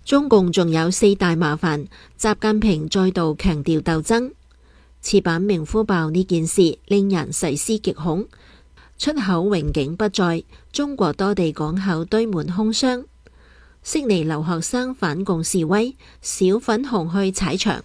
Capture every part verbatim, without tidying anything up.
中共仲有四大麻煩，習近平再度強調鬥爭。此版明夫報呢件事令人細思極恐。出口榮景不再，中國多地港口堆滿空箱。悉尼留學生反共示威，小粉紅去踩場。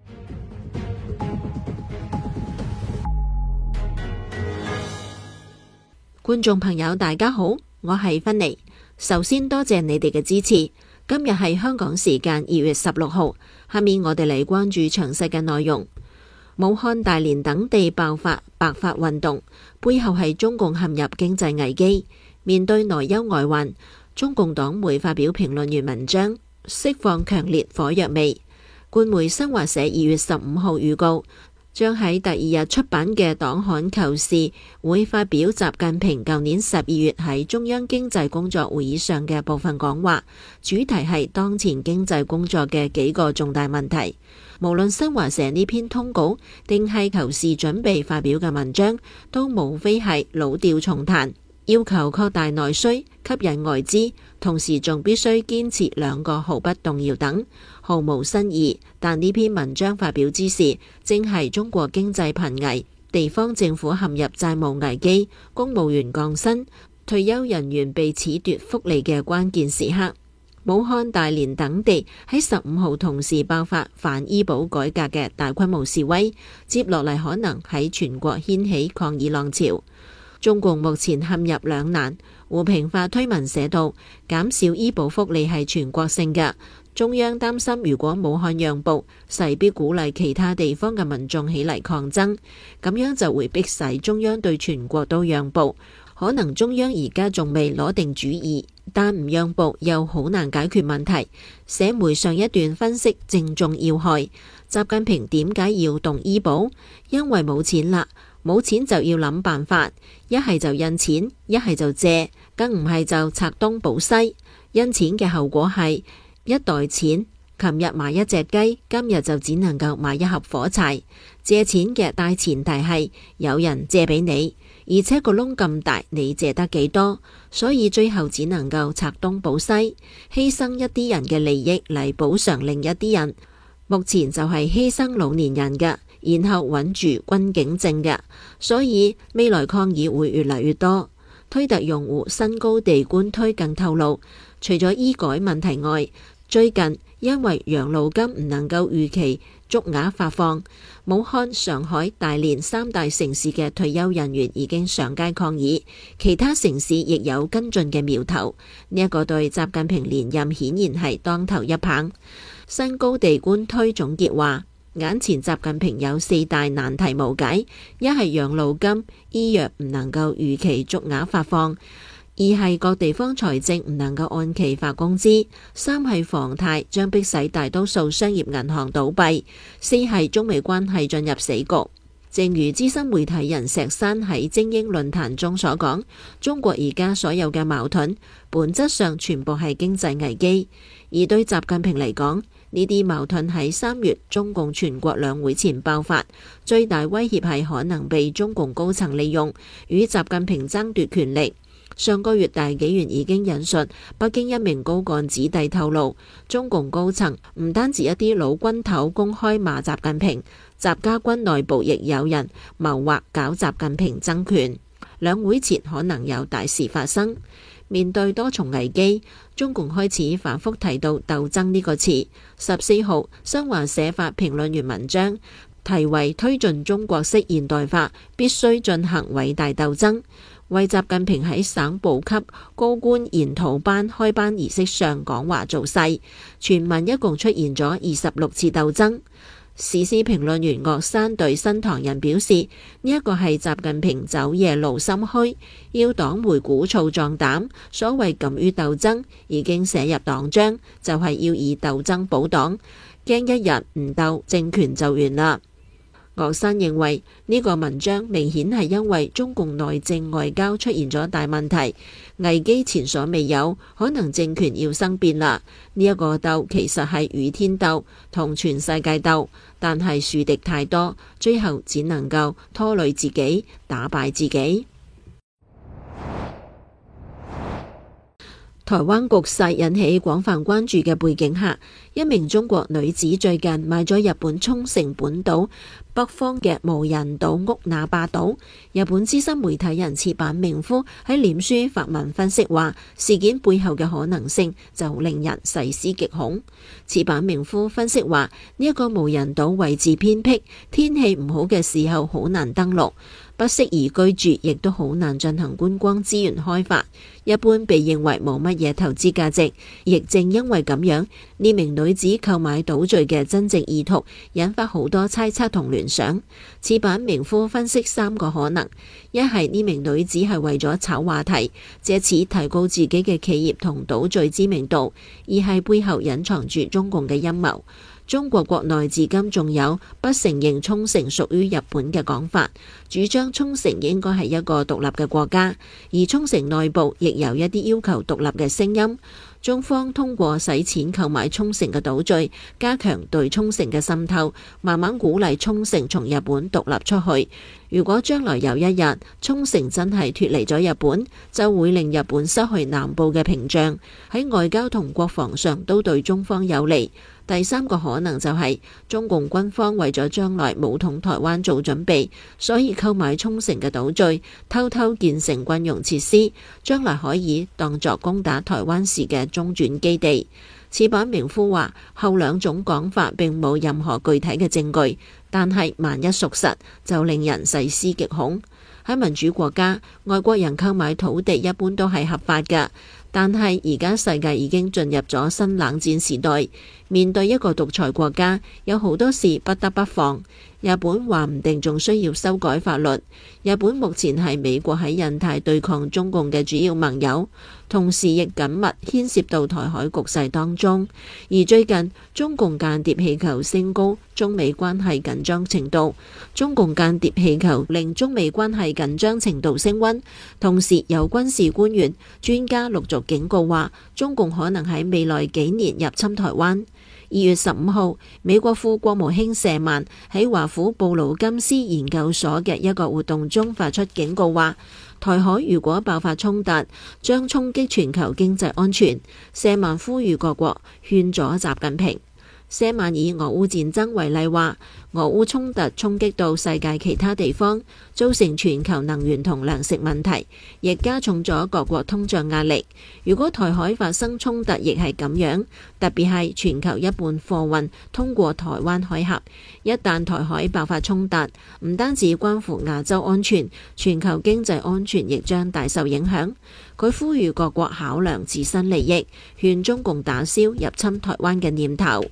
觀眾朋友大家好，我係芬妮。首先多謝你哋嘅支持。今日係香港時間二月十六號，下面我哋嚟關注詳細嘅內容。武漢、大連等地爆發白髮運動，背後係中共陷入經濟危機。面對內憂外患，中共黨媒發表評論員文章，釋放強烈火藥味。官媒新華社二月十五號預告，將喺第二日出版嘅黨刊《求是》會發表習近平舊年十二月喺中央經濟工作會議上嘅部分講話，主題係當前經濟工作嘅幾個重大問題。無論新華社呢篇通稿定係求是準備發表嘅文章，都無非係老調重彈，要求擴大內需、吸引外資，同時仲必須堅持兩個毫不動搖等，毫無新意。但呢篇文章發表之時，正係中國經濟瀕危、地方政府陷入債務危機、公務員降薪、退休人員被褫奪福利嘅關鍵時刻。武漢、大連等地喺十五號同時爆發反醫保改革嘅大規模示威，接落嚟可能喺全國掀起抗議浪潮。中共目前陷入兩難。胡平發推文寫道，減少醫保福利係全國性嘅，中央擔心如果武漢讓步，勢必鼓勵其他地方嘅民眾起嚟抗爭，咁樣就會迫使中央對全國都讓步。可能中央而家仲未攞定主意，但唔讓步又好難解決問題。社媒上一段分析正中要害。習近平點解要動醫保？因為冇錢啦，冇錢就要諗辦法，一係就印錢，一係就借，更唔係就拆東補西。印錢嘅後果係一袋錢，琴日買一隻雞，今日就只能夠買一盒火柴。借錢嘅大前提係有人借俾你，而且個窿咁大，你借得幾多？所以最後只能夠拆東補西，犧牲一啲人嘅利益嚟補償另一啲人。目前就係犧牲老年人嘅，然後穩住軍警政嘅，所以未來抗議會越嚟越多。推特用戶新高地官推更透露，除咗醫改問題外，最近因為養老金唔能夠預期足額發放，武漢、上海、大連三大城市嘅退休人員已經上街抗議，其他城市亦有跟進嘅苗頭。呢、這、一個對習近平連任顯然係當頭一棒。新高地官推總結話，眼前習近平有四大難題無解：一係養老金、醫藥唔能夠預期足額發放；二係各地方財政唔能夠按期發工資；三係房貸將迫使大多數商業銀行倒閉；四係中美關係進入死局。正如資深媒體人石山喺精英論壇中所講，中國而家所有嘅矛盾本質上全部係經濟危機，而對習近平嚟講，呢啲矛盾喺三月中共全國兩會前爆發，最大威脅係可能被中共高層利用，與習近平爭奪權力。上個月大紀元已經引述北京一名高幹子弟透露，中共高層唔單止一啲老軍頭公開罵習近平，習家軍內部亦有人謀劃搞習近平爭權。兩會前可能有大事發生。面對多重危機，中共開始反覆提到鬥爭呢個詞。十四號，新華社發評論員文章，題為推進中國式現代化必須進行偉大鬥爭，為習近平喺省部級高官研討班開班儀式上講話造勢。全文一共出現咗二十六次鬥爭。時事評論員岳山對新唐人表示，呢一個係習近平走夜路心虛，要黨媒鼓噪壯膽。所謂敢於鬥爭已經寫入黨章，就係要以鬥爭保黨，驚一日唔鬥政權就完啦。岳山認為呢個文章明顯係因為中共內政外交出現咗大問題，危機前所未有，可能政權要生變啦。呢一個鬥其實係與天鬥，同全世界鬥，但係樹敵太多，最後只能夠拖累自己，打敗自己。 台灣局勢引起廣泛關注嘅背景下，一名中國女子最近買咗日本沖繩本島北方嘅無人島屋那霸島。日本資深媒體人矢板明夫喺臉書發文分析話，事件背後嘅可能性就令人細思極恐。矢板明夫分析話，呢一個無人島位置偏僻，天氣唔好嘅時候好難登陸，不適宜居住，亦都好難進行觀光資源開發，一般被認為冇乜嘢投資價值。亦正因為咁樣，呢名女子購買島嶼嘅真正意圖引發好多猜測同聯想。矢板明夫分析三個可能：一係呢名女子係為咗炒話題，借此提高自己嘅企業同島嶼知名度；二係背後隱藏住中共嘅陰謀。中國國內至今仲有不承認沖繩屬於日本嘅講法，主張沖繩應該係一個獨立嘅國家，而沖繩內部亦有一啲要求獨立嘅聲音。中方通過使錢購買沖繩嘅島嶼，加強對沖繩嘅滲透，慢慢鼓勵沖繩從日本獨立出去。如果將來有一日沖繩真係脫離咗日本，就會令日本失去南部嘅屏障，喺外交同國防上都對中方有利。第三個可能就係中共軍方為咗將來武統台灣做準備，所以購買沖繩嘅島嶼，偷偷建成軍用設施，將來可以當作攻打台灣時嘅中轉基地。矢板明夫話，後兩種講法並冇任何具體嘅證據，但係萬一屬實，就令人細思極恐。喺民主國家，外國人購買土地一般都係合法㗎。但係而家世界已經進入咗新冷戰時代，面對一個獨裁國家，有好多事不得不防。日本話唔定仲需要修改法律。日本目前係美國喺印太對抗中共嘅主要盟友，同時亦緊密牽涉到台海局勢當中。而最近中共間諜氣球升高中美關係緊張程度，中共間諜氣球令中美關係緊張程度升溫，同時有軍事官員、專家陸續警告話，中共可能喺未來幾年入侵台灣。二月十五號，美國副國務卿舍曼喺華府布魯金斯研究所嘅一個活動中發出警告話，台海如果爆發衝突，將衝擊全球經濟安全。舍曼呼籲各國勸阻習近平。舍曼以俄烏戰爭為例話，俄烏衝突衝擊到世界其他地方，造成全球能源同糧食問題，亦加重咗各國通脹壓力。如果台海發生衝突，亦係咁樣，特別係全球一半貨運通過台灣海峽，一旦台海爆發衝突，唔單止關乎亞洲安全，全球經濟安全亦將大受影響。佢呼籲各國考量自身利益，勸中共打消入侵台灣嘅念頭。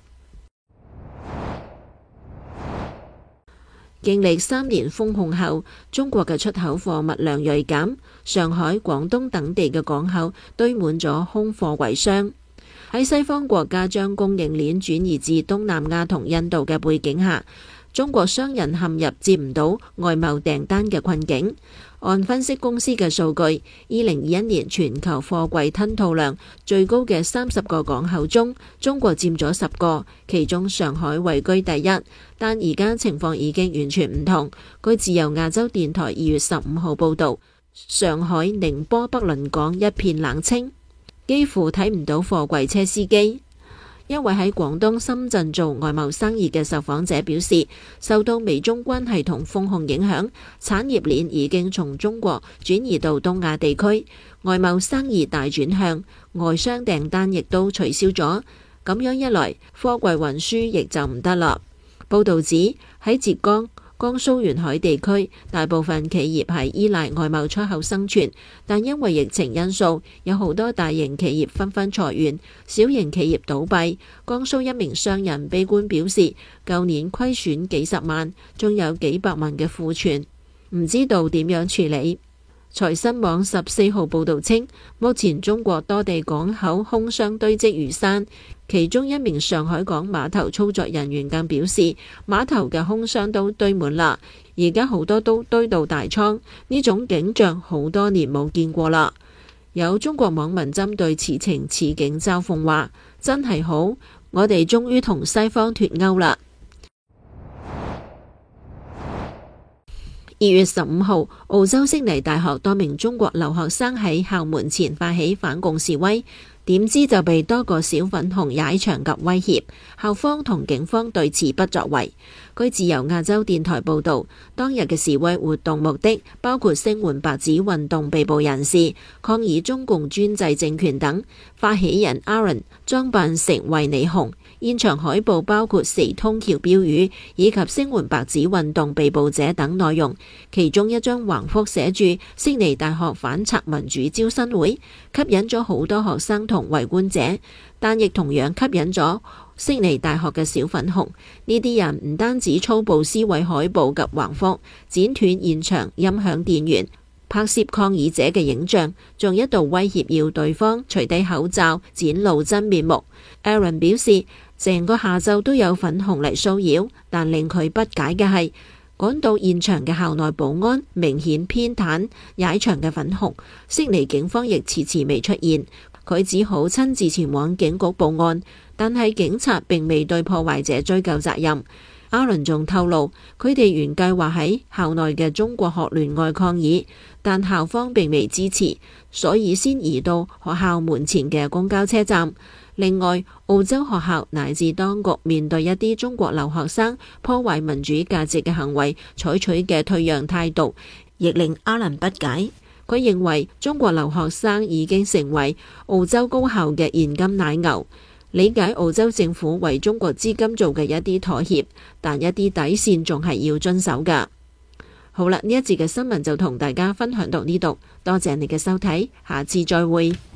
經歷三年封控後，中國嘅出口貨物量銳減，上海、廣東等地嘅港口堆滿咗空貨櫃箱。喺西方國家將供應鏈轉移至東南亞同印度嘅背景下，中國商人陷入接唔到外貿訂單嘅困境。按分析公司嘅數據，二零二一年全球貨櫃吞吐量最高嘅三十個港口中，中國佔咗十個，其中上海位居第一。但而家情況已經完全唔同。據自由亞洲電台二月十五號報導，上海、寧波、北崙港一片冷清，幾乎睇唔到貨櫃車司機。一位喺廣東深圳做外貿生意嘅受訪者表示，受到美中關係同封控影響，產業鏈已經從中國轉移到東亞地區，外貿生意大轉向，外商訂單亦都取消咗。咁樣一來，貨櫃運輸亦就唔得啦。報導指喺浙江、江蘇沿海地區，大部分企業係依賴外貿出口生存，但因為疫情因素，有好多大型企業紛紛裁員，小型企業倒閉。江蘇一名商人悲觀表示，舊年虧損幾十萬，仲有幾百萬嘅庫存，唔知道點樣處理。財新網十四號報導稱，目前中國多地港口空箱堆積如山，其中一名上海港碼頭操作人員更表示，碼頭嘅空箱都堆滿啦，而家好多都堆到大倉，呢種景象好多年冇見過啦。有中國網民針對此情此景嘲諷話，真係好，我哋終於同西方脫鈎啦。 二月十五號，澳洲悉尼大學多名中國留學生喺校門前發起反共示威，點知就被多個小粉紅踩場及威脅，校方同警方對此不作為。據自由亞洲電台報導，當日嘅示威活動目的包括聲援白紙運動被捕人士、抗議中共專制政權等。發起人 Aaron 裝扮成維尼熊，現場海報包括四通橋標語以及聲援白紙運動被捕者等內容。其中一張橫幅寫住悉尼大學反賊民主招新會，吸引咗好多學生同圍觀者，但亦同樣吸引咗悉尼大學嘅小粉紅。呢啲人唔單止粗暴撕毀海報及橫幅，剪斷現場音響電源，拍攝抗議者嘅影像，仲一度威脅要對方除低口罩，展露真面目。Aaron 表示，成個下晝都有粉紅嚟騷擾，但令佢不解嘅係，趕到現場嘅校內保安明顯偏袒踩場嘅粉紅，悉尼警方亦遲遲未出現，佢只好親自前往警局報案，但係警察並未對破壞者追究責任。阿倫仲透露，佢哋原計劃喺校內嘅中國學聯外抗議，但校方並未支持，所以先移到學校門前嘅公交車站。另外，澳洲學校乃至當局面對一啲中國留學生破壞民主價值嘅行為，採取嘅退讓態度，亦令阿倫不解。佢認為中國留學生已經成為澳洲高校嘅現金奶牛，理解澳洲政府為中國資金做嘅一啲妥協，但一啲底線仲係要遵守㗎。好啦，呢一節嘅新聞就同大家分享到呢度，多謝你嘅收睇，下次再會。